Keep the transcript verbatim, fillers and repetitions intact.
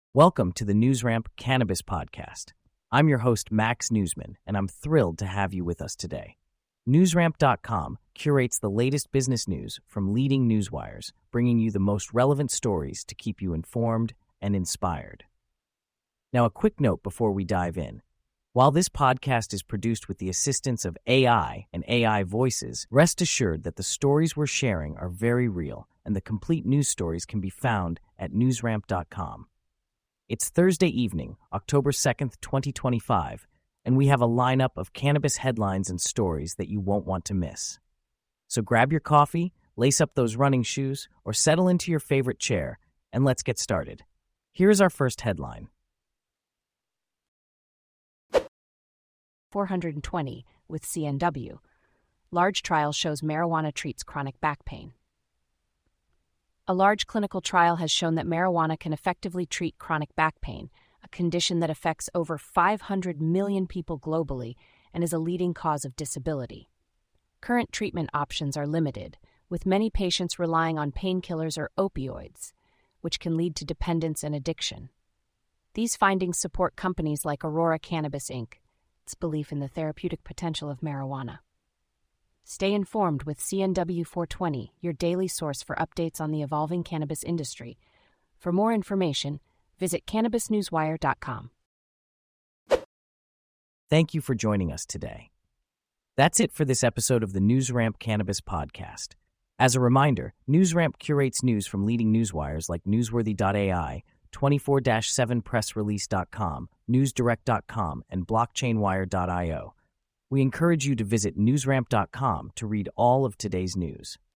Welcome to the NewsRamp Cannabis Podcast. I'm your host, Max Newsman, and I'm thrilled to have you with us today. NewsRamp dot com curates the latest business news from leading newswires, bringing you the most relevant stories to keep you informed and inspired. Now, a quick note before we dive in. While this podcast is produced with the assistance of A I and A I voices, rest assured that the stories we're sharing are very real, and the complete news stories can be found at NewsRamp dot com. It's Thursday evening, October second, twenty twenty-five, and we have a lineup of cannabis headlines and stories that you won't want to miss. So grab your coffee, lace up those running shoes, or settle into your favorite chair, and let's get started. Here's our first headline. four hundred twenty with C N W. Large trial shows marijuana treats chronic back pain. A large clinical trial has shown that marijuana can effectively treat chronic back pain, a condition that affects over five hundred million people globally and is a leading cause of disability. Current treatment options are limited, with many patients relying on painkillers or opioids, which can lead to dependence and addiction. These findings support companies like Aurora Cannabis Incorporated its belief in the therapeutic potential of marijuana. Stay informed with C N W four twenty, your daily source for updates on the evolving cannabis industry. For more information, visit cannabis newswire dot com. Thank you for joining us today. That's it for this episode of the NewsRamp Cannabis Podcast. As a reminder, NewsRamp curates news from leading newswires like newsworthy dot A I, twenty-four seven press release dot com, news direct dot com, and blockchain wire dot io. We encourage you to visit newsramp dot com to read all of today's news.